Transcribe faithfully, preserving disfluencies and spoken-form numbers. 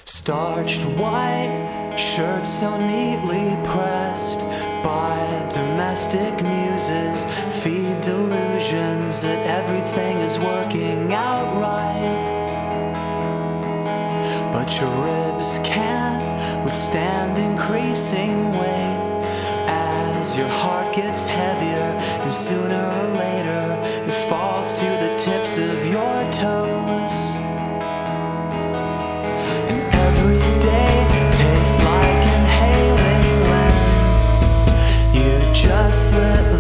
Starched white shirts so neatly pressed by domestic muses feed delusions that everything is working out right. But your ribs can't withstand increasing weight as your heart gets heavier, and sooner or later it falls to the tips of your toes. And every day tastes like inhaling when you just let